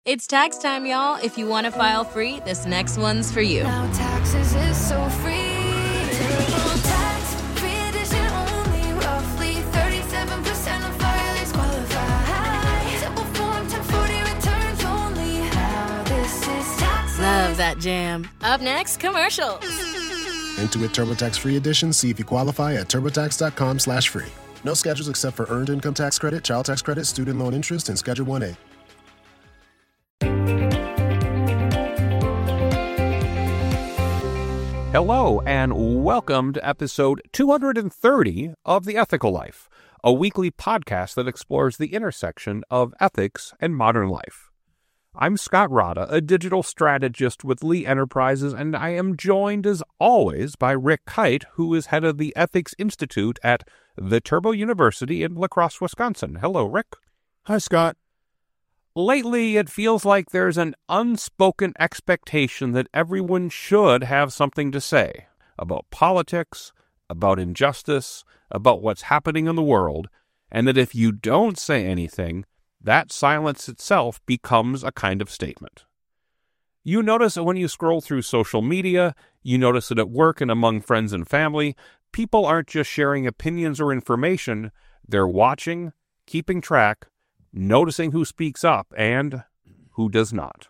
It's tax time, y'all. If you want to file free, this next one's for you. Now taxes is so free. TurboTax, free edition only. Roughly 37% of filers qualify. Simple form, 1040 returns only. Now this is tax. Love that jam. Up next, commercials. Intuit TurboTax Free Edition. See if you qualify at turbotax.com/free. No schedules except for Earned Income Tax Credit, Child Tax Credit, Student Loan Interest, and Schedule 1A. Hello, and welcome to episode 230 of The Ethical Life, a weekly podcast that explores the intersection of ethics and modern life. I'm Scott Rada, a digital strategist with Lee Enterprises, and I am joined, as always, by Rick Kite, who is head of the Ethics Institute at Viterbo University in La Crosse, Wisconsin. Hello, Rick. Hi, Scott. Lately, it feels like there's an unspoken expectation that everyone should have something to say about politics, about injustice, about what's happening in the world, and that if you don't say anything, that silence itself becomes a kind of statement. You notice it when you scroll through social media, you notice it at work and among friends and family. People aren't just sharing opinions or information, they're watching, keeping track, noticing who speaks up and who does not.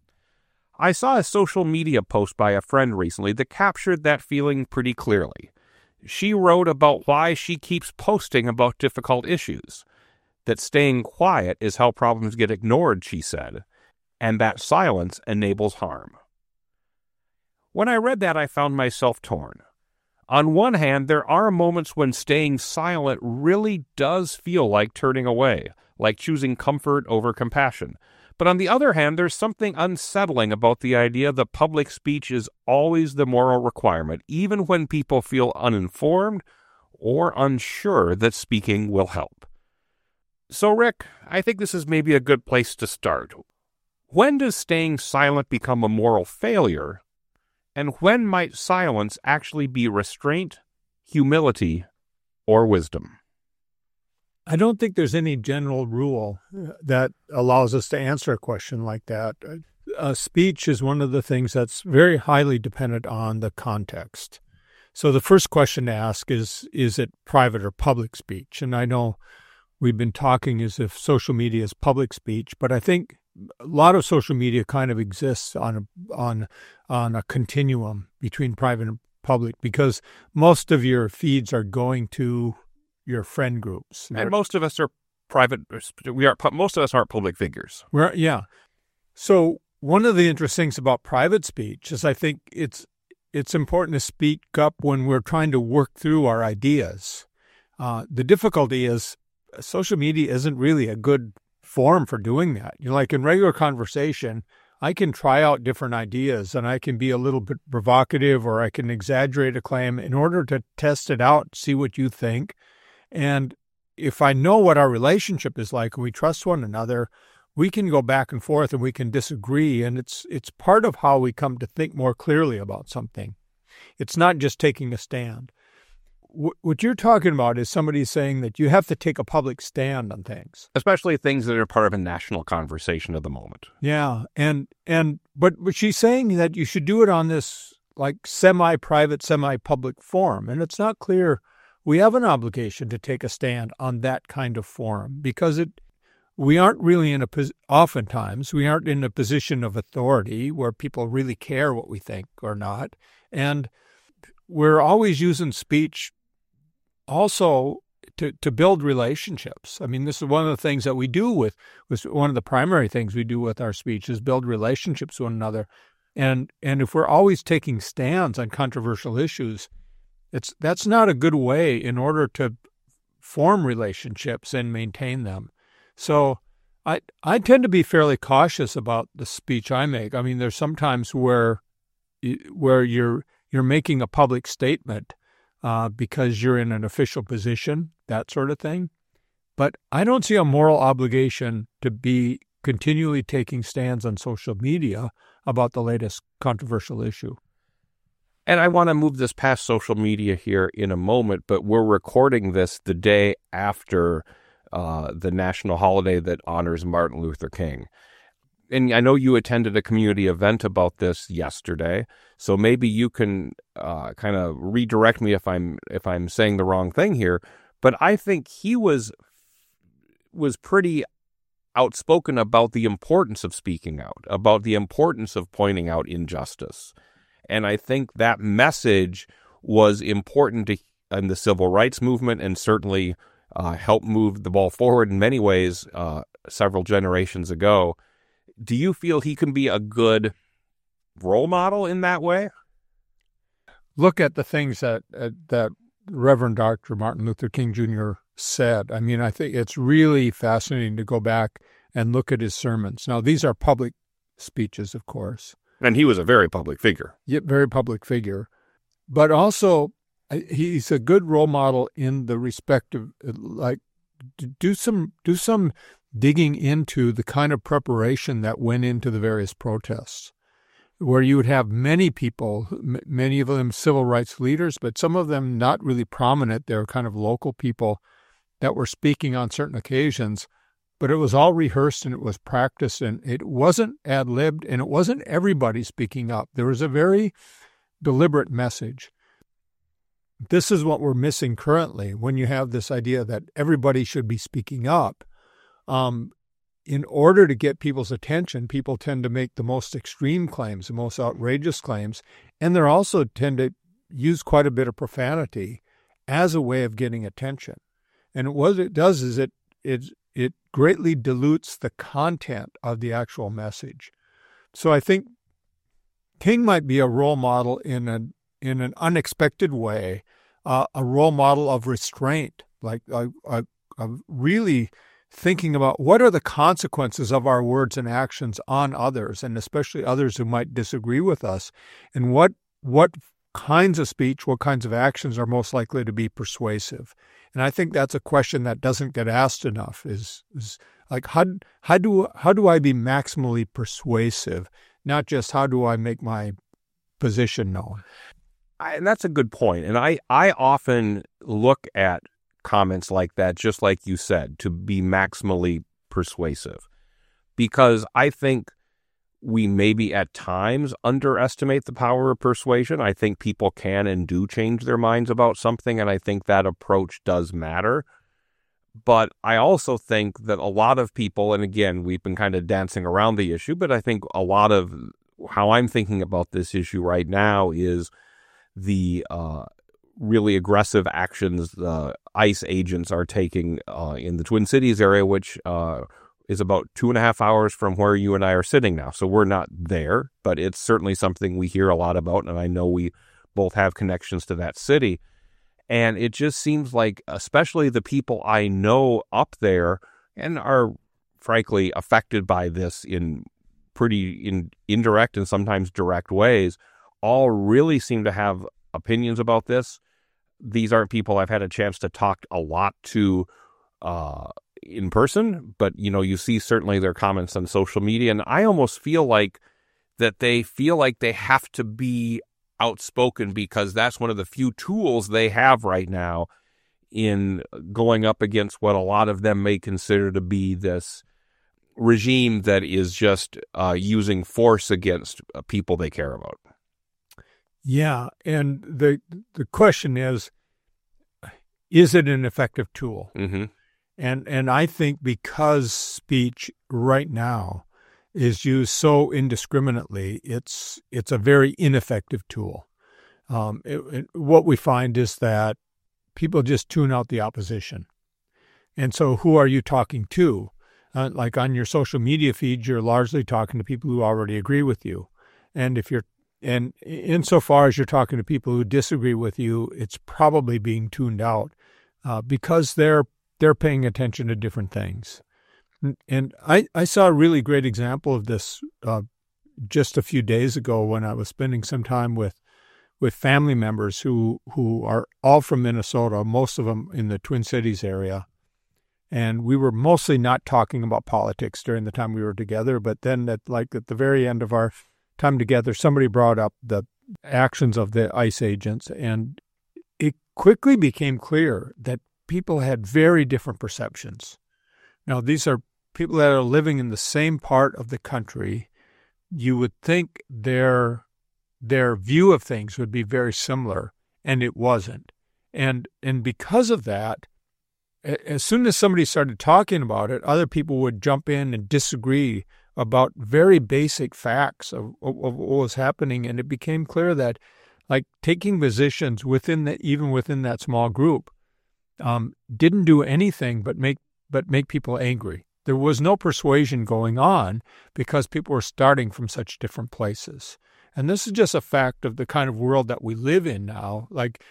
I saw a social media post by a friend recently that captured that feeling pretty clearly. She wrote about why she keeps posting about difficult issues, that staying quiet is how problems get ignored, she said, and that silence enables harm. When I read that, I found myself torn. On one hand, there are moments when staying silent really does feel like turning away, like choosing comfort over compassion. But on the other hand, there's something unsettling about the idea that public speech is always the moral requirement, even when people feel uninformed or unsure that speaking will help. So, Rick, I think this is maybe a good place to start. When does staying silent become a moral failure? And when might silence actually be restraint, humility, or wisdom? I don't think there's any general rule that allows us to answer a question like that. Speech is one of the things that's very highly dependent on the context. So the first question to ask is it private or public speech? And I know we've been talking as if social media is public speech, but I think a lot of social media kind of exists on a continuum between private and public, because most of your feeds are going to your friend groups, and most of us are private. Most of us aren't public figures. Yeah. So one of the interesting things about private speech is I think it's important to speak up when we're trying to work through our ideas. The difficulty is social media isn't really a good form for doing that. Like in regular conversation, I can try out different ideas and I can be a little bit provocative or I can exaggerate a claim in order to test it out, see what you think. And if I know what our relationship is like and we trust one another, we can go back and forth and we can disagree. And it's part of how we come to think more clearly about something. It's not just taking a stand. What you're talking about is somebody saying that you have to take a public stand on things, especially things that are part of a national conversation at the moment. Yeah, but she's saying that you should do it on this like semi-private, semi-public forum, and it's not clear. We have an obligation to take a stand on that kind of forum because we aren't really oftentimes we aren't in a position of authority where people really care what we think or not, and we're always using speech also to build relationships. I mean, this is one of the things that we do with one of the primary things we do with our speech is build relationships with one another. And if we're always taking stands on controversial issues, that's not a good way in order to form relationships and maintain them. So I tend to be fairly cautious about the speech I make. I mean, there's sometimes where you're making a public statement because you're in an official position, that sort of thing. But I don't see a moral obligation to be continually taking stands on social media about the latest controversial issue. And I want to move this past social media here in a moment, but we're recording this the day after the national holiday that honors Martin Luther King. and I know you attended a community event about this yesterday, so maybe you can kind of redirect me if I'm saying the wrong thing here. But I think he was pretty outspoken about the importance of speaking out, about the importance of pointing out injustice. And I think that message was important in the civil rights movement, and certainly helped move the ball forward in many ways several generations ago. Do you feel he can be a good role model in that way? Look at the things that Reverend Dr. Martin Luther King Jr. said. I mean, I think it's really fascinating to go back and look at his sermons. Now, these are public speeches, of course. And he was a very public figure. Yeah, very public figure. But also, he's a good role model in the respect of, like, do some digging into the kind of preparation that went into the various protests, where you would have many people, many of them civil rights leaders, but some of them not really prominent. They were kind of local people that were speaking on certain occasions, but it was all rehearsed and it was practiced, and it wasn't ad-libbed, and it wasn't everybody speaking up. There was a very deliberate message. This is what we're missing currently when you have this idea that everybody should be speaking up. In order to get people's attention, people tend to make the most extreme claims, the most outrageous claims, and they also tend to use quite a bit of profanity as a way of getting attention. And what it does is it greatly dilutes the content of the actual message. So I think King might be a role model in an unexpected way, a role model of restraint, like really thinking about what are the consequences of our words and actions on others, and especially others who might disagree with us, and what kinds of speech, what kinds of actions are most likely to be persuasive. And I think that's a question that doesn't get asked enough, is like, how do I be maximally persuasive, not just how do I make my position known? And that's a good point. And I often look at comments like that, just like you said, to be maximally persuasive, because I think we maybe at times underestimate the power of persuasion. I think people can and do change their minds about something, and I think that approach does matter. But I also think that a lot of people, and again, we've been kind of dancing around the issue, but I think a lot of how I'm thinking about this issue right now is the really aggressive actions the ICE agents are taking in the Twin Cities area, which is about 2.5 hours from where you and I are sitting now. So we're not there, but it's certainly something we hear a lot about, and I know we both have connections to that city. And it just seems like, especially the people I know up there and are frankly affected by this in pretty indirect and sometimes direct ways, all really seem to have opinions about this. These aren't people I've had a chance to talk a lot to in person, but you see certainly their comments on social media, and I almost feel like that they feel like they have to be outspoken because that's one of the few tools they have right now in going up against what a lot of them may consider to be this regime that is just using force against people they care about. Yeah, and the question is it an effective tool? Mm-hmm. And I think because speech right now is used so indiscriminately, it's a very ineffective tool. What we find is that people just tune out the opposition. And so who are you talking to? Like on your social media feed, you're largely talking to people who already agree with you. And insofar as you're talking to people who disagree with you, it's probably being tuned out because they're paying attention to different things. And I saw a really great example of this just a few days ago when I was spending some time with family members who are all from Minnesota, most of them in the Twin Cities area. And we were mostly not talking about politics during the time we were together, but then at the very end of our time together, somebody brought up the actions of the ICE agents, and it quickly became clear that people had very different perceptions. Now, these are people that are living in the same part of the country, you would think their view of things would be very similar, and it wasn't. And because of that, as soon as somebody started talking about it, other people would jump in and disagree about very basic facts of what was happening, and it became clear that, like, taking positions even within that small group didn't do anything but make people angry. There was no persuasion going on because people were starting from such different places. And this is just a fact of the kind of world that we live in now. Like,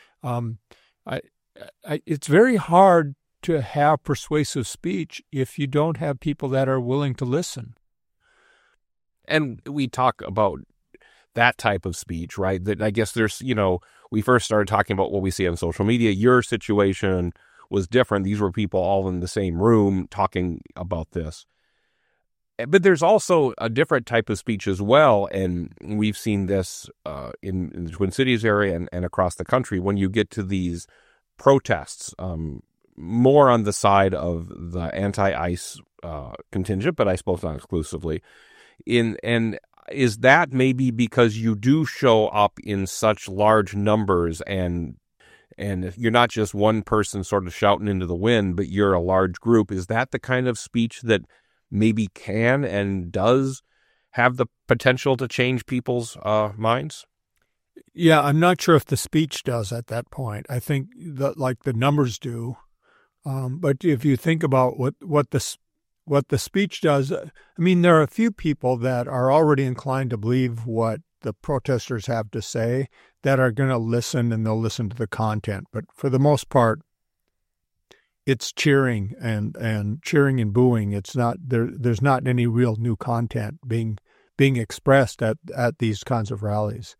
it's very hard to have persuasive speech if you don't have people that are willing to listen. And we talk about that type of speech, right? That I guess there's, we first started talking about what we see on social media. Your situation was different. These were people all in the same room talking about this. But there's also a different type of speech as well, and we've seen this in the Twin Cities area and across the country when you get to these protests, more on the side of the anti-ICE contingent, but I suppose not exclusively. And is that maybe because you do show up in such large numbers and you're not just one person sort of shouting into the wind, but you're a large group? Is that the kind of speech that maybe can and does have the potential to change people's minds? Yeah, I'm not sure if the speech does at that point. I think that, like, the numbers do. But if you think about what the speech does, I mean, there are a few people that are already inclined to believe what the protesters have to say that are going to listen, and they'll listen to the content. But for the most part, it's cheering and cheering and booing. It's not there's not any real new content being expressed at these kinds of rallies.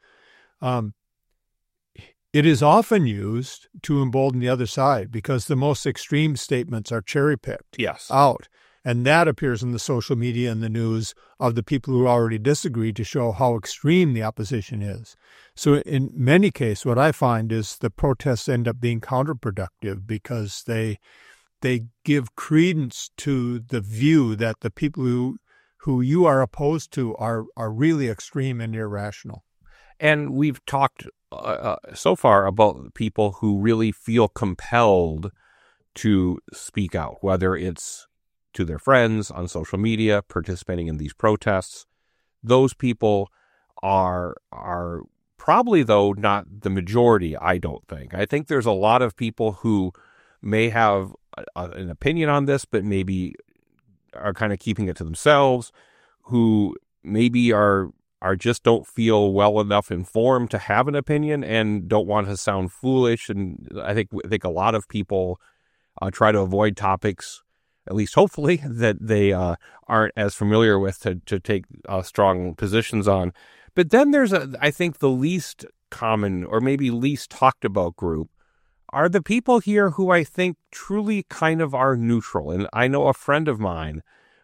It is often used to embolden the other side because the most extreme statements are cherry-picked out. And that appears in the social media and the news of the people who already disagree to show how extreme the opposition is. So in many cases, what I find is the protests end up being counterproductive because they give credence to the view that the people who you are opposed to are really extreme and irrational. And we've talked so far about people who really feel compelled to speak out, whether it's to their friends on social media, participating in these protests. Those people are probably, though, not the majority, I don't think. I think there's a lot of people who may have an opinion on this, but maybe are kind of keeping it to themselves, who maybe are just don't feel well enough informed to have an opinion and don't want to sound foolish. And I think a lot of people try to avoid topics, at least hopefully, that they aren't as familiar with to take strong positions on. But then there's, I think, the least common or maybe least talked about group are the people here who I think truly kind of are neutral. And I know a friend of mine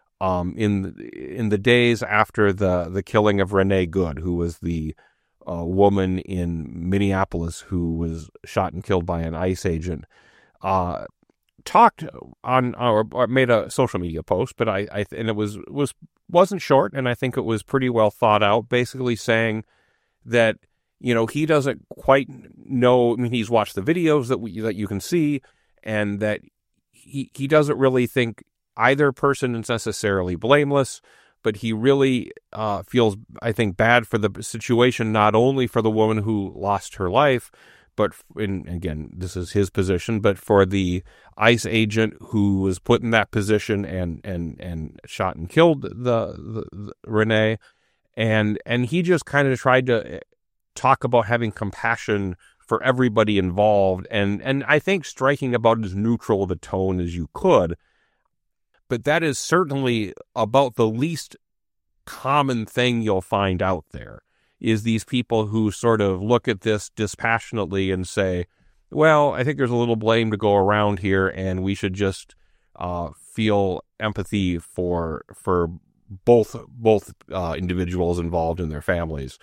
in the days after the killing of Renee Good, who was the woman in Minneapolis who was shot and killed by an ICE agent, talked on or made a social media post, but and it wasn't short, and I think it was pretty well thought out, basically saying that, he doesn't quite know. I mean, he's watched the videos that you can see, and that he doesn't really think either person is necessarily blameless, but he really feels, I think, bad for the situation, not only for the woman who lost her life, but again, this is his position, but for the ICE agent who was put in that position and shot and killed the Renee, and he just kind of tried to talk about having compassion for everybody involved, and I think striking about as neutral of a tone as you could. But that is certainly about the least common thing you'll find out there, is these people who sort of look at this dispassionately and say, well, I think there's a little blame to go around here, and we should just feel empathy for both individuals involved and their families.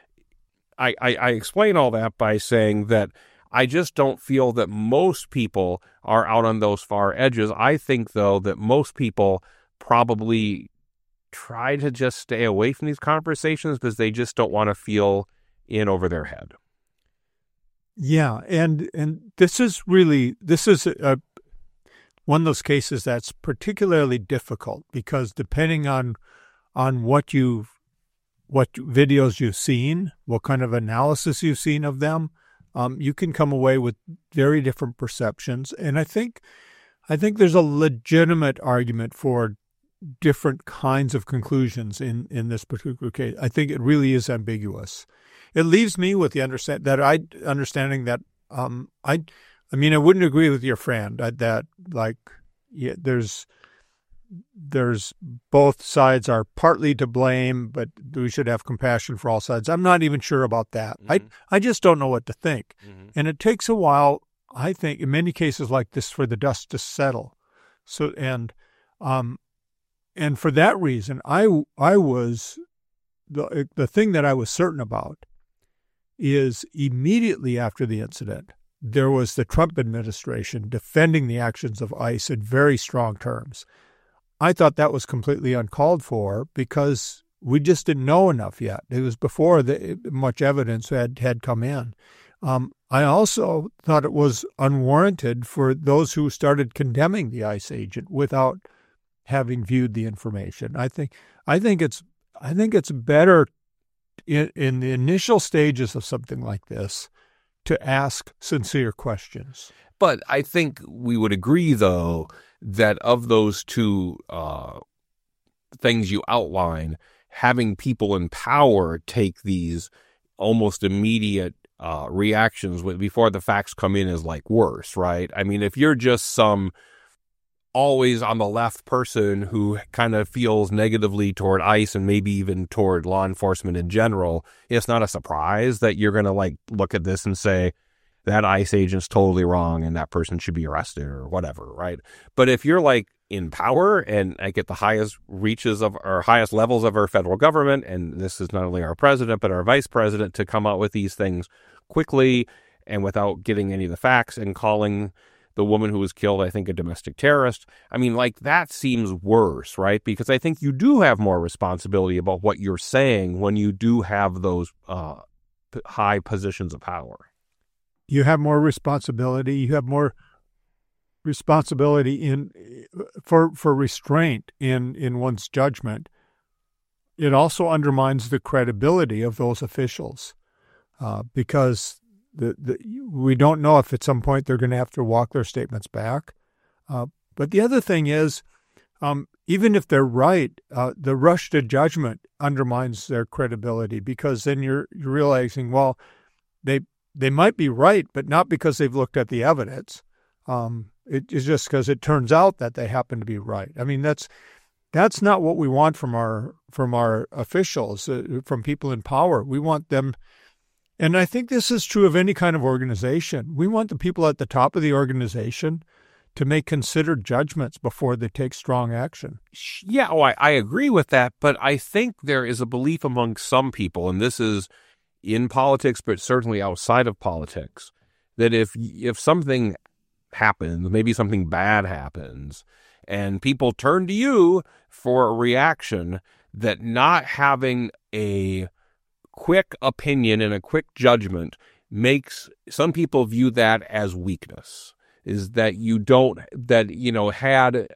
I explain all that by saying that I just don't feel that most people are out on those far edges. I think, though, that most people probably try to just stay away from these conversations because they just don't want to feel in over their head. Yeah, and this is one of those cases that's particularly difficult because depending on what videos you've seen, what kind of analysis you've seen of them, you can come away with very different perceptions. And I think there's a legitimate argument for different kinds of conclusions in this particular case. I think it really is ambiguous. It leaves me with the understanding that I wouldn't agree with your friend that there's both sides are partly to blame, but we should have compassion for all sides. I'm not even sure about that. Mm-hmm. I just don't know what to think. Mm-hmm. And it takes a while, I think, in many cases like this, for the dust to settle. So and for that reason, I was the thing that I was certain about is immediately after the incident, there was the Trump administration defending the actions of ICE in very strong terms. I thought that was completely uncalled for because we just didn't know enough yet. It was before much evidence had come in. I also thought it was unwarranted for those who started condemning the ICE agent without having viewed the information. I think it's better in the initial stages of something like this to ask sincere questions. But I think we would agree, though, that of those two things you outline, having people in power take these almost immediate reactions before the facts come in is like worse, right? I mean, if you're just some always on the left person who kind of feels negatively toward ICE and maybe even toward law enforcement in general, it's not a surprise that you're going to look at this and say that ICE agent's totally wrong and that person should be arrested or whatever, right? But if you're in power and at the highest reaches of our highest levels of our federal government, and this is not only our president but our vice president, to come out with these things quickly and without getting any of the facts and calling the woman who was killed, I think, a domestic terrorist. I mean, that seems worse, right? Because I think you do have more responsibility about what you're saying when you do have those high positions of power. You have more responsibility. You have more responsibility for restraint in one's judgment. It also undermines the credibility of those officials because we don't know if at some point they're going to have to walk their statements back. But the other thing is, even if they're right, the rush to judgment undermines their credibility because then you're realizing, well, they might be right, but not because they've looked at the evidence. It's just because it turns out that they happen to be right. I mean, that's not what we want from our officials, from people in power. We want them. And I think this is true of any kind of organization. We want the people at the top of the organization to make considered judgments before they take strong action. Yeah, I agree with that, but I think there is a belief among some people, and this is in politics, but certainly outside of politics, that if something happens, maybe something bad happens, and people turn to you for a reaction, that not having a quick opinion and a quick judgment makes some people view that as weakness. Is that had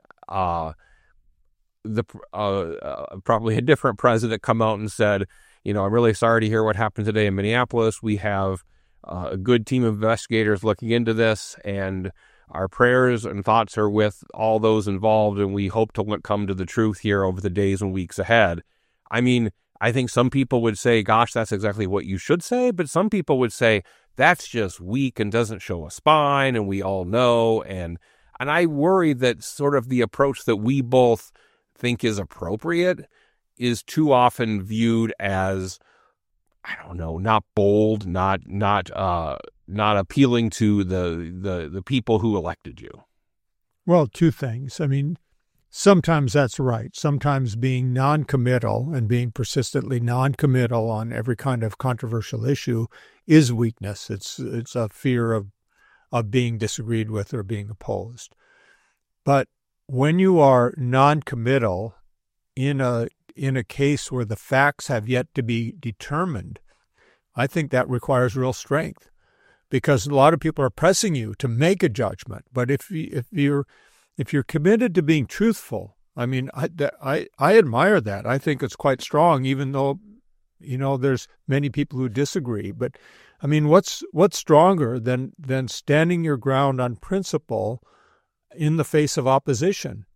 probably a different president come out and said, I'm really sorry to hear what happened today in Minneapolis. We have a good team of investigators looking into this, and our prayers and thoughts are with all those involved, and we hope to come to the truth here over the days and weeks ahead. I mean, I think some people would say, gosh, that's exactly what you should say. But some people would say, that's just weak and doesn't show a spine, and we all know. And I worry that sort of the approach that we both think is appropriate is too often viewed as, I don't know, not bold, not appealing to the people who elected you. Well, two things. I mean, sometimes that's right. Sometimes being non-committal and being persistently non-committal on every kind of controversial issue is weakness. It's a fear of being disagreed with or being opposed. But when you are non-committal in a case where the facts have yet to be determined, I think that requires real strength, because a lot of people are pressing you to make a judgment. But if you're committed to being truthful, I mean, I admire that. I think it's quite strong, even though, there's many people who disagree. But I mean, what's stronger than standing your ground on principle in the face of opposition?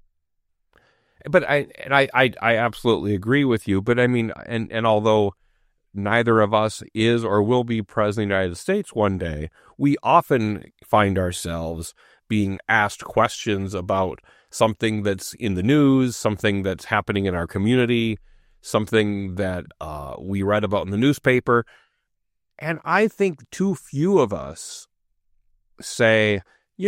But I absolutely agree with you. But I mean, and although neither of us is or will be president of the United States one day, we often find ourselves being asked questions about something that's in the news, something that's happening in our community, something that we read about in the newspaper. And I think too few of us say,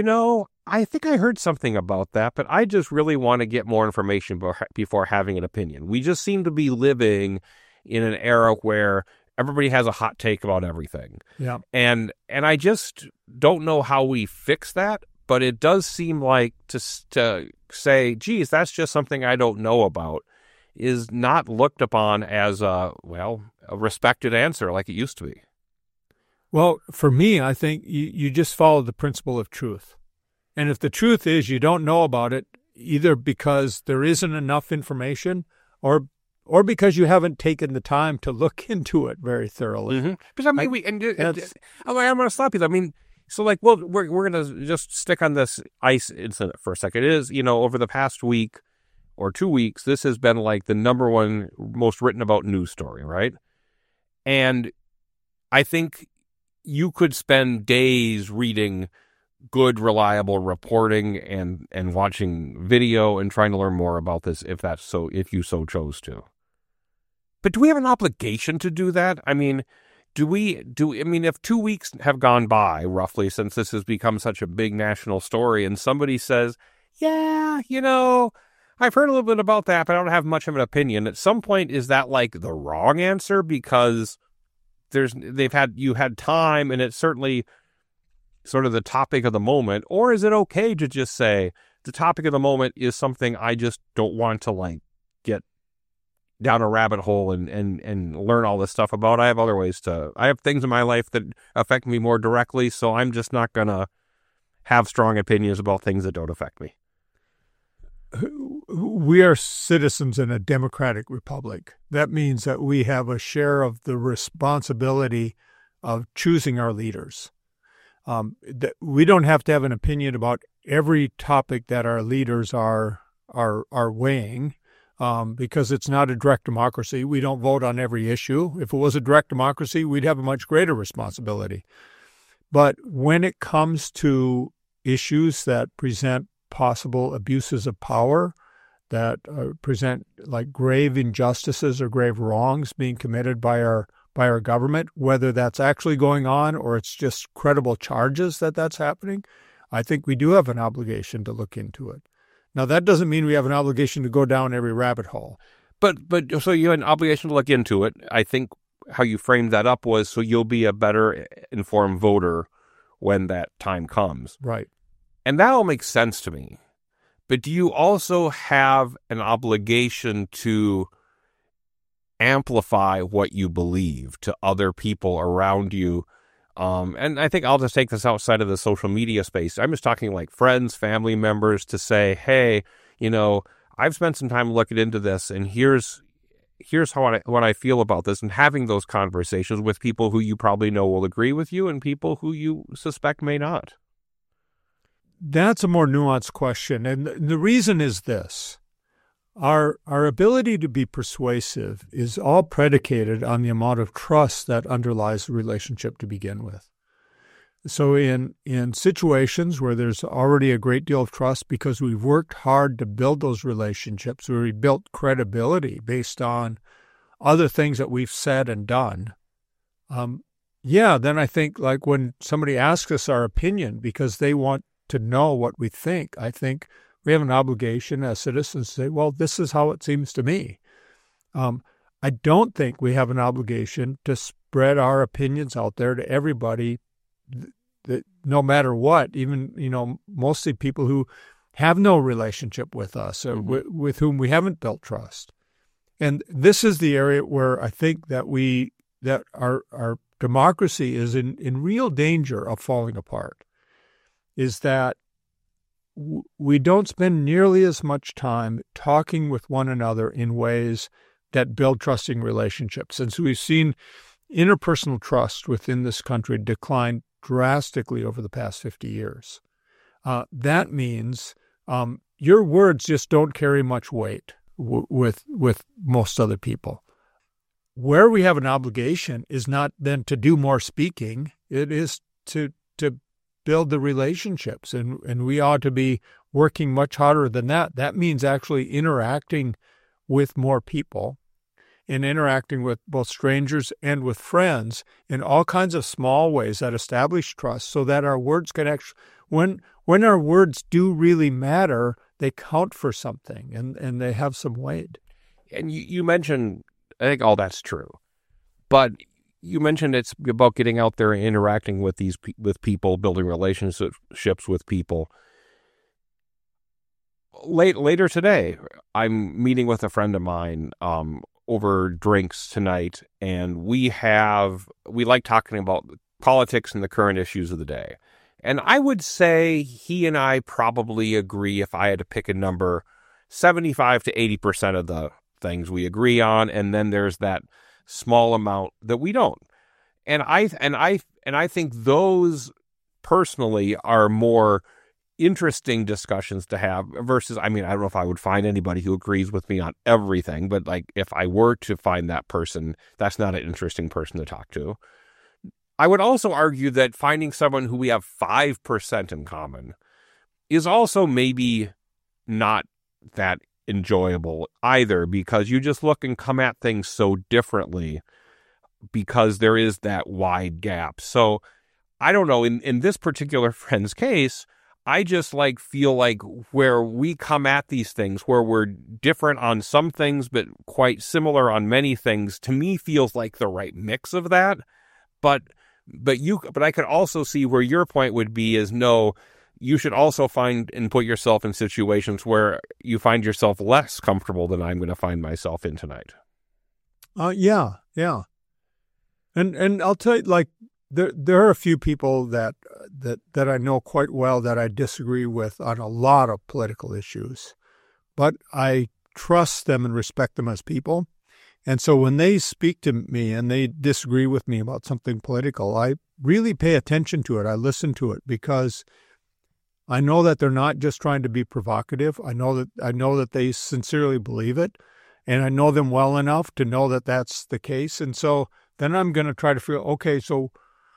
I think I heard something about that, but I just really want to get more information before having an opinion. We just seem to be living in an era where everybody has a hot take about everything. Yeah. And I just don't know how we fix that, but it does seem like to say, geez, that's just something I don't know about, is not looked upon as a respected answer like it used to be. Well, for me, I think you just follow the principle of truth. And if the truth is you don't know about it, either because there isn't enough information or because you haven't taken the time to look into it very thoroughly. Mm-hmm. Because I mean, I'm going to stop you. I mean, so we're going to just stick on this ICE incident for a second. It is, over the past week or 2 weeks, this has been like the number one most written about news story, right? And I think you could spend days reading good, reliable reporting and watching video and trying to learn more about this if you so chose to. But do we have an obligation to do that? I mean, if 2 weeks have gone by roughly since this has become such a big national story and somebody says, yeah, I've heard a little bit about that, but I don't have much of an opinion. At some point, is that like the wrong answer because you had time and it's certainly sort of the topic of the moment? Or is it okay to just say the topic of the moment is something I just don't want to get down a rabbit hole and learn all this stuff about? I have things in my life that affect me more directly, so I'm just not going to have strong opinions about things that don't affect me. We are citizens in a democratic republic. That means that we have a share of the responsibility of choosing our leaders. We don't have to have an opinion about every topic that our leaders are weighing, because it's not a direct democracy. We don't vote on every issue. If it was a direct democracy, we'd have a much greater responsibility. But when it comes to issues that present possible abuses of power, that present like grave injustices or grave wrongs being committed by our government, whether that's actually going on or it's just credible charges that that's happening, I think we do have an obligation to look into it. Now, that doesn't mean we have an obligation to go down every rabbit hole. But so you have an obligation to look into it. I think how you framed that up was so you'll be a better informed voter when that time comes. Right. And that all makes sense to me. But do you also have an obligation to amplify what you believe to other people around you? And I think I'll just take this outside of the social media space. I'm just talking like friends, family members, to say, hey, I've spent some time looking into this, and here's what I feel about this, and having those conversations with people who you probably know will agree with you and people who you suspect may not. That's a more nuanced question. And the reason is this. Our ability to be persuasive is all predicated on the amount of trust that underlies the relationship to begin with. So in situations where there's already a great deal of trust because we've worked hard to build those relationships, where we built credibility based on other things that we've said and done, then I think like when somebody asks us our opinion because they want to know what we think, I think we have an obligation as citizens to say, well, this is how it seems to me. I don't think we have an obligation to spread our opinions out there to everybody, that no matter what, even, mostly people who have no relationship with us, or with whom we haven't built trust. And this is the area where I think that our democracy is in real danger of falling apart, is that we don't spend nearly as much time talking with one another in ways that build trusting relationships. And so we've seen interpersonal trust within this country decline drastically over the past 50 years. That means your words just don't carry much weight with most other people. Where we have an obligation is not then to do more speaking, it is to build the relationships, and we ought to be working much harder than that. That means actually interacting with more people and interacting with both strangers and with friends in all kinds of small ways that establish trust, so that our words can actually, when our words do really matter, they count for something and they have some weight. And you mentioned, I think all that's true, but you mentioned it's about getting out there and interacting with with people, building relationships with people. Later today, I'm meeting with a friend of mine over drinks tonight, and we like talking about politics and the current issues of the day. And I would say he and I probably agree, if I had to pick a number, 75 to 80% of the things we agree on, and then there's that small amount that we don't. And I think those personally are more interesting discussions to have versus, I mean, I don't know if I would find anybody who agrees with me on everything, but like if I were to find that person, that's not an interesting person to talk to. I would also argue that finding someone who we have 5% in common is also maybe not that enjoyable either, because you just look and come at things so differently because there is that wide gap. So I don't know, in this particular friend's case, I just feel like where we come at these things, where we're different on some things but quite similar on many things, to me feels like the right mix of that. But I could also see where your point would be is no, you should also find and put yourself in situations where you find yourself less comfortable than I'm going to find myself in tonight. Yeah. And I'll tell you, there are a few people that I know quite well that I disagree with on a lot of political issues, but I trust them and respect them as people. And so when they speak to me and they disagree with me about something political, I really pay attention to it. I listen to it because I know that they're not just trying to be provocative. I know that they sincerely believe it, and I know them well enough to know that that's the case. And so then I'm going to try to feel, okay, so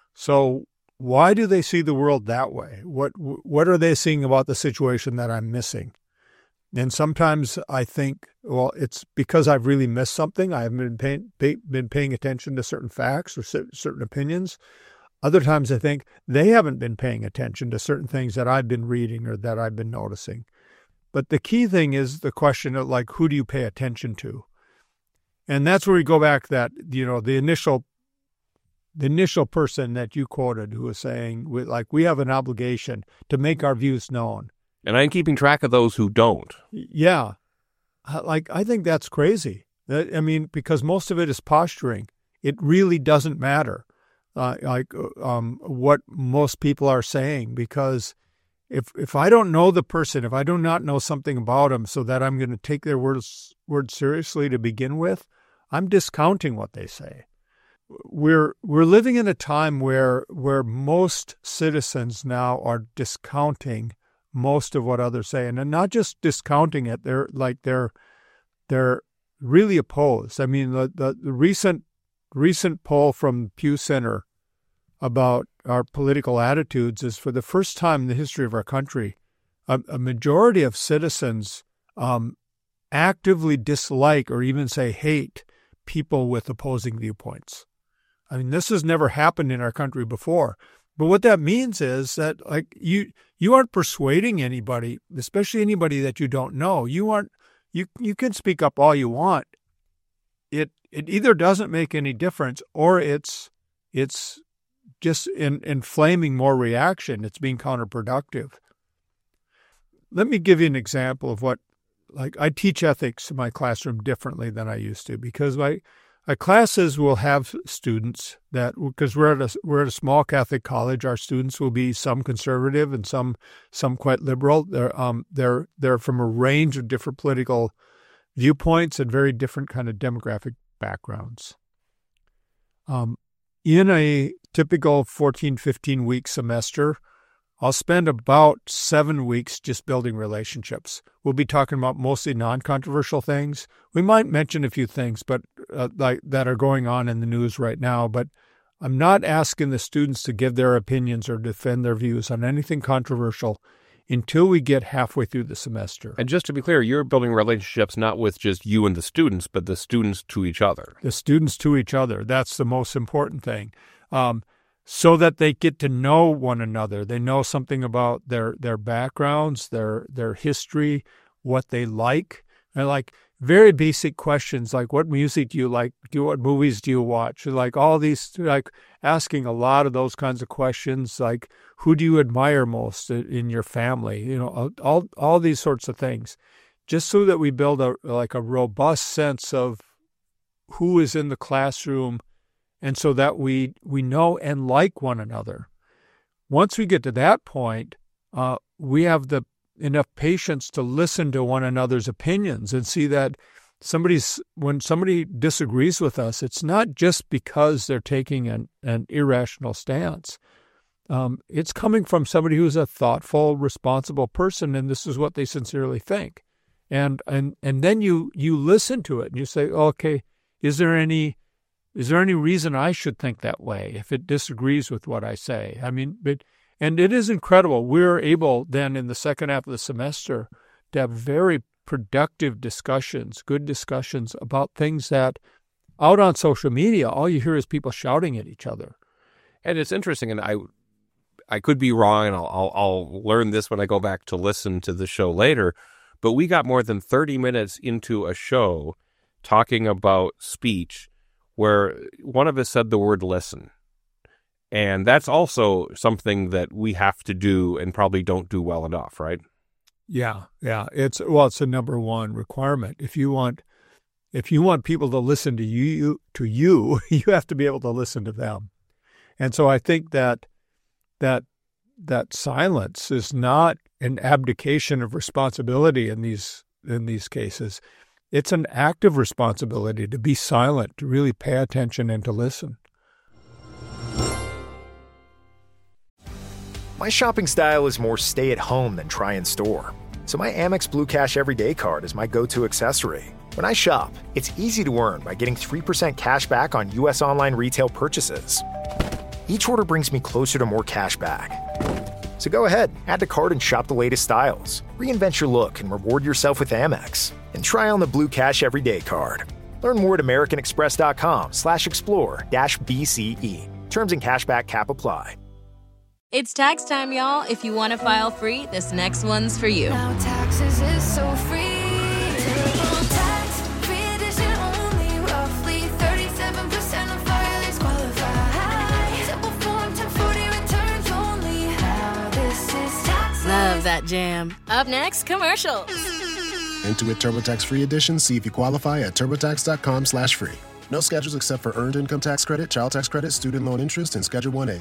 why do they see the world that way? What are they seeing about the situation that I'm missing? And sometimes I think, well, it's because I've really missed something. I haven't been paying attention to certain facts or certain opinions. Other times I think they haven't been paying attention to certain things that I've been reading or that I've been noticing. But the key thing is the question of who do you pay attention to? And that's where we go back that, the initial person that you quoted who was saying, we have an obligation to make our views known. And I'm keeping track of those who don't. Yeah. I think that's crazy. Because most of it is posturing. It really doesn't matter, what most people are saying, because if I don't know the person, if I do not know something about them so that I'm going to take their words seriously to begin with, I'm discounting what they say. We're living in a time where most citizens now are discounting most of what others say, and not just discounting it. They're really opposed. I mean, the recent poll from Pew Center about our political attitudes is, for the first time in the history of our country, a majority of citizens actively dislike or even say hate people with opposing viewpoints. I mean, this has never happened in our country before. But what that means is that you aren't persuading anybody, especially anybody that you don't know. You can speak up all you want. It either doesn't make any difference, or it's just inflaming more reaction. It's being counterproductive. let me give you an example of what, like, I teach ethics in my classroom differently than I used to, because my classes will have students that, because we're at a small Catholic college, our students will be some conservative and some quite liberal. They're from a range of different political viewpoints and very different kind of demographic backgrounds. In a typical 14, 15-week semester, I'll spend about 7 weeks just building relationships. We'll be talking about mostly non-controversial things. We might mention a few things, but like that are going on in the news right now. But I'm not asking the students to give their opinions or defend their views on anything controversial until we get halfway through the semester. And just to be clear, you're building relationships not with just you and the students, but the students to each other. The students to each other. That's the most important thing. So that they get to know one another. They know something about their backgrounds, their history, what they like. And like very basic questions like, what music do you like? What movies do you watch? Like all these, like asking a lot of those kinds of questions, like who do you admire most in your family? You know, all these sorts of things, just so that we build a robust sense of who is in the classroom, and so that we know and like one another. Once we get to that point, we have enough patience to listen to one another's opinions and see that when somebody disagrees with us, it's not just because they're taking an irrational stance. It's coming from somebody who's a thoughtful, responsible person, and this is what they sincerely think. And then you listen to it and you say, okay, is there any reason I should think that way if it disagrees with what I say? I mean, and it is incredible. We're able then in the second half of the semester to have very productive discussions, good discussions about things that out on social media, all you hear is people shouting at each other. And it's interesting, and I could be wrong, and I'll learn this when I go back to listen to the show later, but we got more than 30 minutes into a show talking about speech where one of us said the word listen. And that's also something that we have to do and probably don't do well enough, right? Yeah. It's a number one requirement. If you want people to listen to you, you have to be able to listen to them. And so I think that silence is not an abdication of responsibility in these cases. It's an active responsibility to be silent, to really pay attention and to listen. My shopping style is more stay at home than try in store. So my Amex Blue Cash Everyday Card is my go-to accessory. When I shop, it's easy to earn by getting 3% cash back on U.S. online retail purchases. Each order brings me closer to more cash back. So go ahead, add to cart and shop the latest styles. Reinvent your look and reward yourself with Amex. And try on the Blue Cash Everyday Card. Learn more at americanexpress.com/explore-BCE. Terms and cashback cap apply. It's tax time, y'all. If you want to file free, this next one's for you. Now taxes is so free. Terrible tax, free edition only. Roughly 37% of filers qualify. Simple form 1040 returns only. Now this is tax. Love that jam. Up next, commercials. Intuit TurboTax Free Edition. See if you qualify at TurboTax.com/free. No schedules except for Earned Income Tax Credit, Child Tax Credit, Student Loan Interest, and Schedule 1A.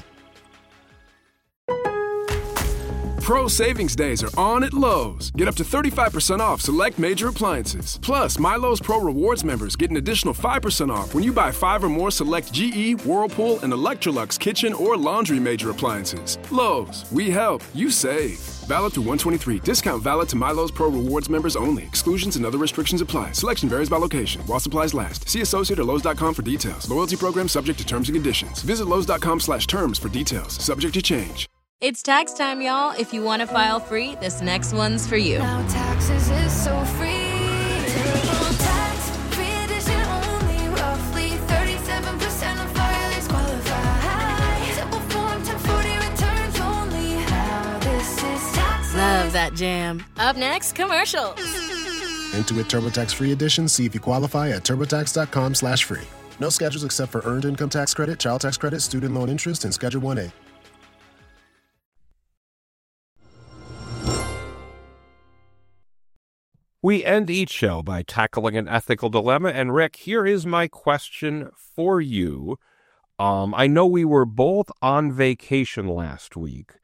Pro Savings Days are on at Lowe's. Get up to 35% off select major appliances. Plus, My Lowe's Pro Rewards members get an additional 5% off when you buy 5 or more select GE, Whirlpool, and Electrolux kitchen or laundry major appliances. Lowe's, we help, you save. Valid through 1/23. Discount valid to My Lowe's Pro Rewards members only. Exclusions and other restrictions apply. Selection varies by location. While supplies last. See associate or Lowe's.com for details. Loyalty program subject to terms and conditions. Visit Lowe's.com/terms for details. Subject to change. It's tax time, y'all. If you want to file free, this next one's for you. Now taxes is so free. Terrible tax, free edition only. Roughly 37% of filers qualify. Simple form 1040 returns only. Now this is tax. Love that jam. Up next, commercials. Intuit TurboTax Free Edition. See if you qualify at TurboTax.com/free. No schedules except for Earned Income Tax Credit, Child Tax Credit, Student Loan Interest, and Schedule 1A. We end each show by tackling an ethical dilemma, and Rick, here is my question for you. I know we were both on vacation last week.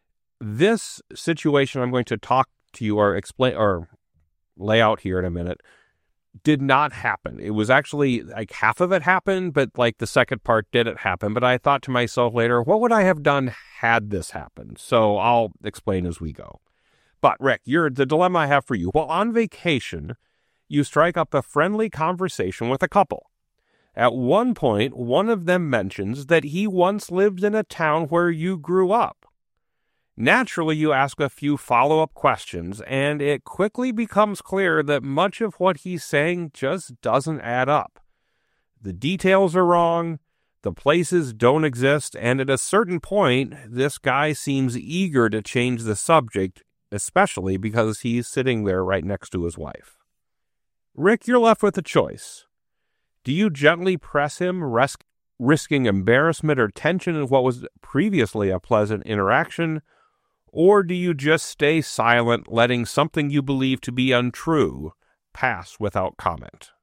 This situation I'm going to talk to you or explain or lay out here in a minute did not happen. It was actually like half of it happened, but like the second part didn't happen. But I thought to myself later, what would I have done had this happened? So I'll explain as we go. But Rick, the dilemma I have for you. While on vacation, you strike up a friendly conversation with a couple. At one point, one of them mentions that he once lived in a town where you grew up. Naturally, you ask a few follow-up questions, and it quickly becomes clear that much of what he's saying just doesn't add up. The details are wrong, the places don't exist, and at a certain point, this guy seems eager to change the subject, especially because he's sitting there right next to his wife. Rick, you're left with a choice. Do you gently press him, risking embarrassment or tension in what was previously a pleasant interaction, or do you just stay silent, letting something you believe to be untrue pass without comment?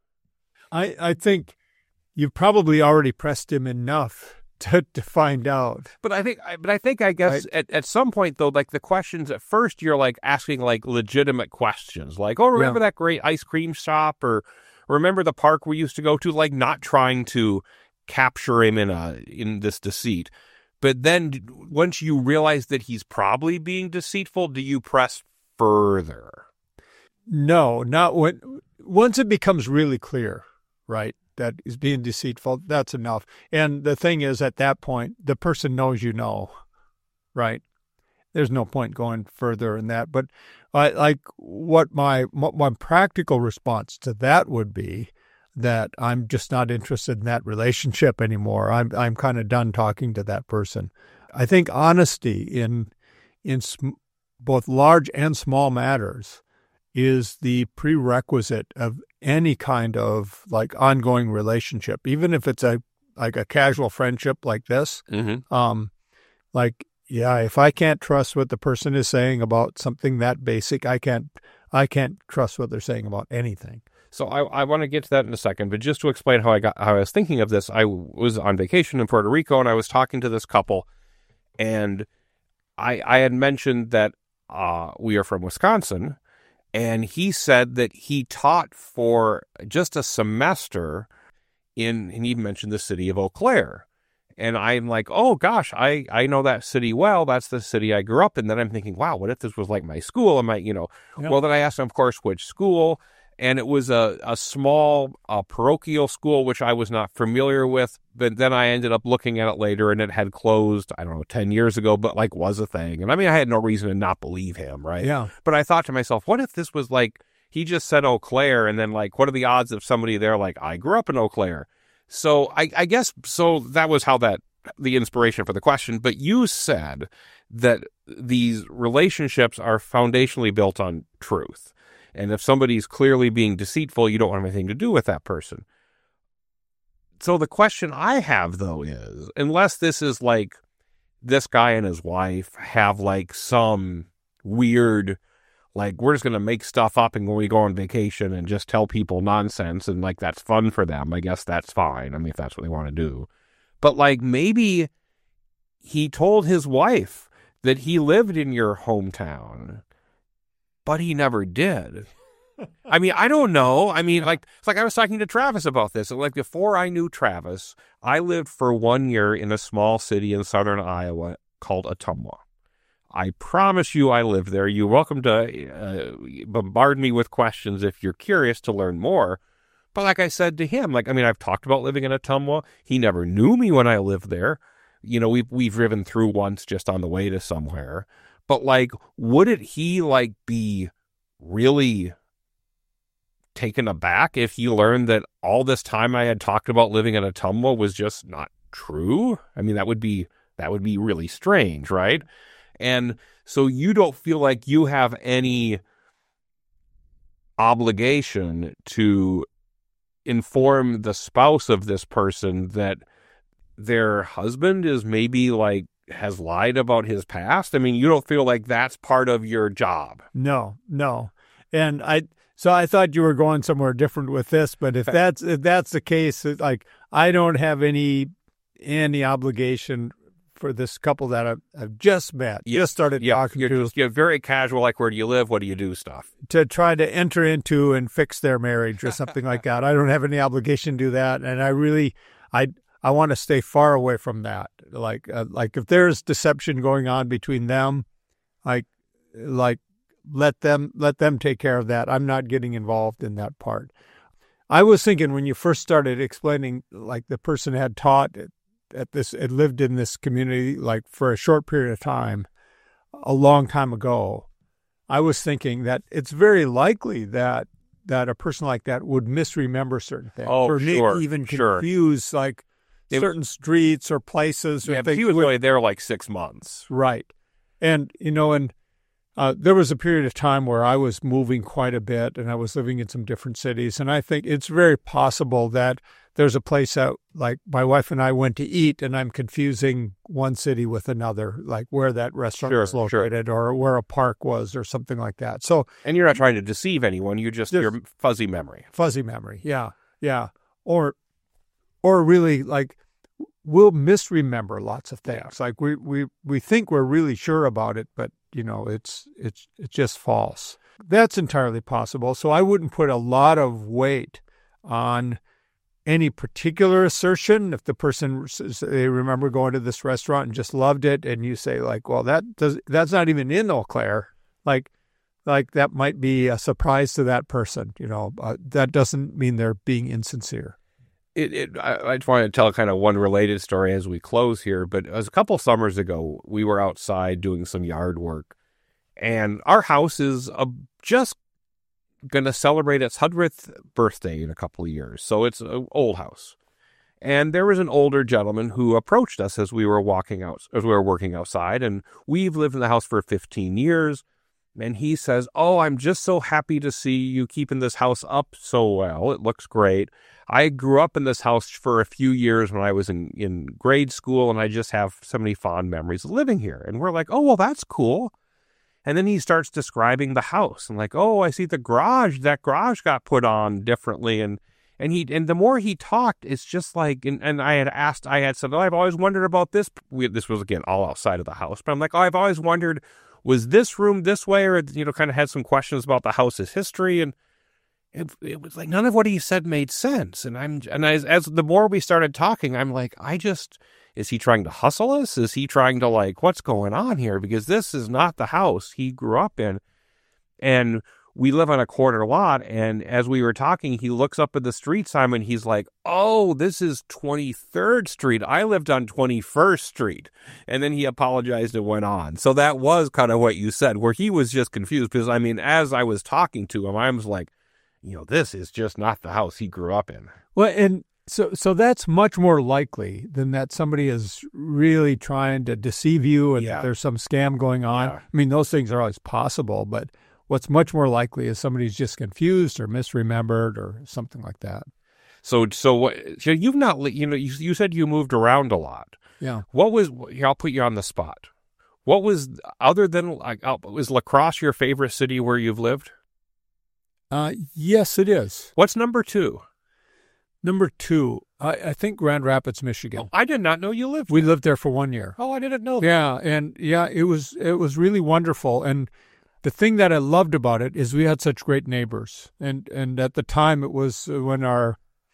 I think you've probably already pressed him enough to find out. But I guess at some point though, like the questions at first, you're like asking like legitimate questions, like, oh, remember that great ice cream shop, or remember the park we used to go to, like not trying to capture him in this deceit. But then once you realize that he's probably being deceitful, do you press further? No, not once it becomes really clear, right, that he's being deceitful, that's enough. And the thing is, at that point, the person knows you know, right? There's no point going further in that. But what my practical response to that would be that I'm just not interested in that relationship anymore. I'm kind of done talking to that person. I think honesty in both large and small matters is the prerequisite of any kind of like ongoing relationship, even if it's a casual friendship like this. Mm-hmm. If I can't trust what the person is saying about something that basic, I can't trust what they're saying about anything. So I want to get to that in a second, but just to explain how I was thinking of this, I was on vacation in Puerto Rico and I was talking to this couple, and I had mentioned that we are from Wisconsin, and he said that he taught for just a semester and he mentioned the city of Eau Claire. And I'm like, oh gosh, I know that city well. That's the city I grew up in. Then I'm thinking, wow, what if this was like my school? Well, then I asked him, of course, which school. And it was a small parochial school, which I was not familiar with. But then I ended up looking at it later, and it had closed, 10 years ago, but like was a thing. And I mean, I had no reason to not believe him, right? Yeah. But I thought to myself, what if this was like, he just said Eau Claire, and then like, what are the odds of somebody there like, I grew up in Eau Claire? So I guess, so that was how the inspiration for the question. But you said that these relationships are foundationally built on truth. And if somebody's clearly being deceitful, you don't want anything to do with that person. So the question I have, though, is, unless this is like this guy and his wife have like some weird, like we're just going to make stuff up and when we go on vacation and just tell people nonsense and like that's fun for them, I guess that's fine. I mean, if that's what they want to do. But like maybe he told his wife that he lived in your hometown, but he never did. I mean, I don't know. I mean, like, it's like I was talking to Travis about this. Like, before I knew Travis, I lived for 1 year in a small city in southern Iowa called Ottumwa. I promise you I lived there. You're welcome to bombard me with questions if you're curious to learn more. But like I said to him, I've talked about living in Ottumwa. He never knew me when I lived there. We've driven through once just on the way to somewhere. But like, wouldn't he like be really taken aback if he learned that all this time I had talked about living in Ottumwa was just not true? I mean, that would be really strange, right? And so you don't feel like you have any obligation to inform the spouse of this person that their husband is maybe like has lied about his past? I mean, you don't feel like that's part of your job. No. And So I thought you were going somewhere different with this, but if that's the case, like I don't have any obligation for this couple that I've just met, just started talking to. You're very casual, like where do you live, what do you do stuff. To try to enter into and fix their marriage or something like that. I don't have any obligation to do that, and I want to stay far away from that. Like if there's deception going on between them, like let them take care of that. I'm not getting involved in that part. I was thinking when you first started explaining, like the person had taught had lived in this community like for a short period of time, a long time ago. I was thinking that it's very likely that a person like that would misremember certain things. Oh, or sure, even sure. confuse like certain streets or places. Yeah, but he was only there like 6 months. Right. And, there was a period of time where I was moving quite a bit and I was living in some different cities. And I think it's very possible that there's a place out, like my wife and I went to eat and I'm confusing one city with another, like where that restaurant was located or where a park was or something like that. So, and you're not trying to deceive anyone. You just your fuzzy memory. Fuzzy memory. Yeah. Yeah. Or really like we'll misremember lots of things. Yeah. Like we think we're really sure about it, but it's just false. That's entirely possible. So I wouldn't put a lot of weight on any particular assertion. If the person says they remember going to this restaurant and just loved it, and you say like, well, that's not even in Eau Claire, like that might be a surprise to that person. That doesn't mean they're being insincere. I just want to tell kind of one related story as we close here, but it was a couple summers ago, we were outside doing some yard work, and our house is just going to celebrate its 100th birthday in a couple of years, so it's an old house. And there was an older gentleman who approached us as we were working outside, and we've lived in the house for 15 years, and he says, "Oh, I'm just so happy to see you keeping this house up so well. It looks great. I grew up in this house for a few years when I was in grade school, and I just have so many fond memories of living here." And we're like, "Oh, well, that's cool." And then he starts describing the house and like, "Oh, I see that garage got put on differently." And the more he talked, it's just like, and I had said, "Oh, I've always wondered about this." This was again all outside of the house, but I'm like, "Oh, I've always wondered, was this room this way?" Or, kind of had some questions about the house's history. And it was like none of what he said made sense. And as the more we started talking, I'm like, is he trying to hustle us? Is he trying to like, what's going on here? Because this is not the house he grew up in. And we live on a corner lot. And as we were talking, he looks up at the street sign and he's like, "Oh, this is 23rd Street. I lived on 21st Street. And then he apologized and went on. So that was kind of what you said, where he was just confused. Because, as I was talking to him, I was like, this is just not the house he grew up in. Well, and so that's much more likely than that somebody is really trying to deceive you and that there's some scam going on. Yeah. Those things are always possible, but what's much more likely is somebody's just confused or misremembered or something like that. So you've not, you said you moved around a lot. Yeah. I'll put you on the spot. What was, other than, was La Crosse your favorite city where you've lived? Yes, it is. What's number 2? Number 2, I think Grand Rapids, Michigan. Oh, I did not know you lived there. We lived there for 1 year. Oh, I didn't know that. Yeah, and it was really wonderful. And the thing that I loved about it is we had such great neighbors. And at the time, it was when our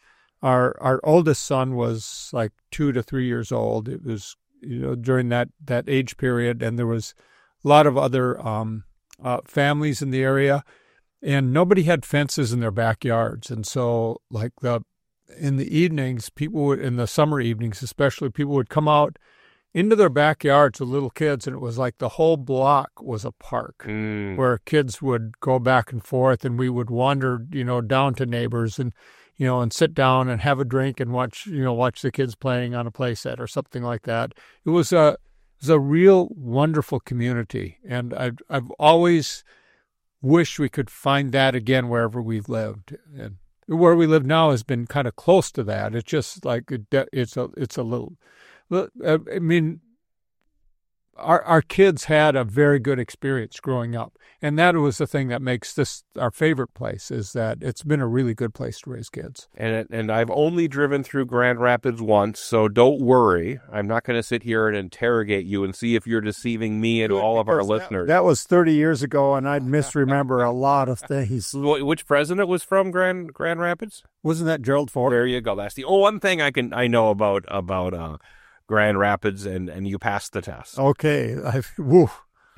oldest son was like 2 to 3 years old. It was during that age period, and there was a lot of other families in the area. And nobody had fences in their backyards. And so like in the evenings, in the summer evenings especially, people would come out into their backyards with little kids, and it was like the whole block was a park where kids would go back and forth, and we would wander, down to neighbors and, and sit down and have a drink and watch the kids playing on a play set or something like that. It was a real wonderful community. And I've always wish we could find that again wherever we've lived. And where we live now has been kind of close to that. It's just like it's a little. our kids had a very good experience growing up. And that was the thing that makes this our favorite place, is that it's been a really good place to raise kids. And I've only driven through Grand Rapids once, so don't worry. I'm not going to sit here and interrogate you and see if you're deceiving me and all of our listeners. That was 30 years ago, and I'd misremember a lot of things. Which president was from Grand Rapids? Wasn't that Gerald Ford? There you go. That's the one thing I know about Grand Rapids, and you passed the test. Okay. Woo.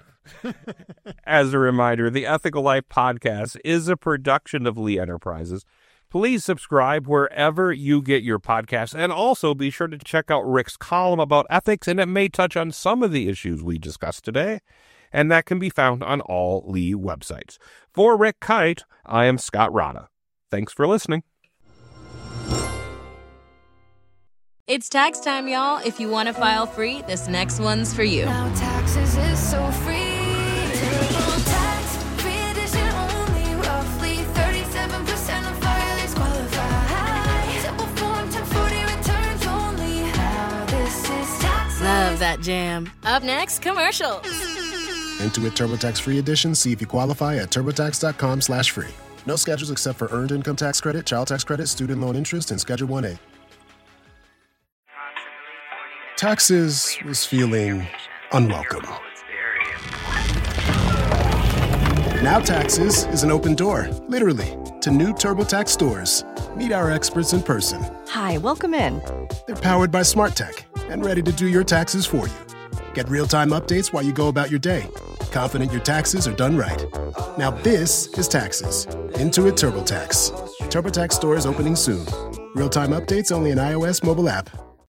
As a reminder, the Ethical Life Podcast is a production of Lee Enterprises. Please subscribe wherever you get your podcasts, and also be sure to check out Rick's column about ethics, and it may touch on some of the issues we discussed today, and that can be found on all Lee websites. For Rick Kite, I am Scott Rada. Thanks for listening. It's tax time, y'all. If you want to file free, this next one's for you. Now taxes is so free. TurboTax, free edition only. Roughly 37% of filers qualify. Simple form 1040 returns only. Now this is tax. Love that jam. Up next, commercials. Intuit TurboTax Free Edition. See if you qualify at TurboTax.com/free. No schedules except for Earned Income Tax Credit, Child Tax Credit, Student Loan Interest, and Schedule 1A. Taxes was feeling unwelcome. Now Taxes is an open door, literally, to new TurboTax stores. Meet our experts in person. Hi, welcome in. They're powered by Smart Tech and ready to do your taxes for you. Get real-time updates while you go about your day. Confident your taxes are done right. Now this is Taxes. Intuit TurboTax. TurboTax stores opening soon. Real-time updates only in iOS mobile app.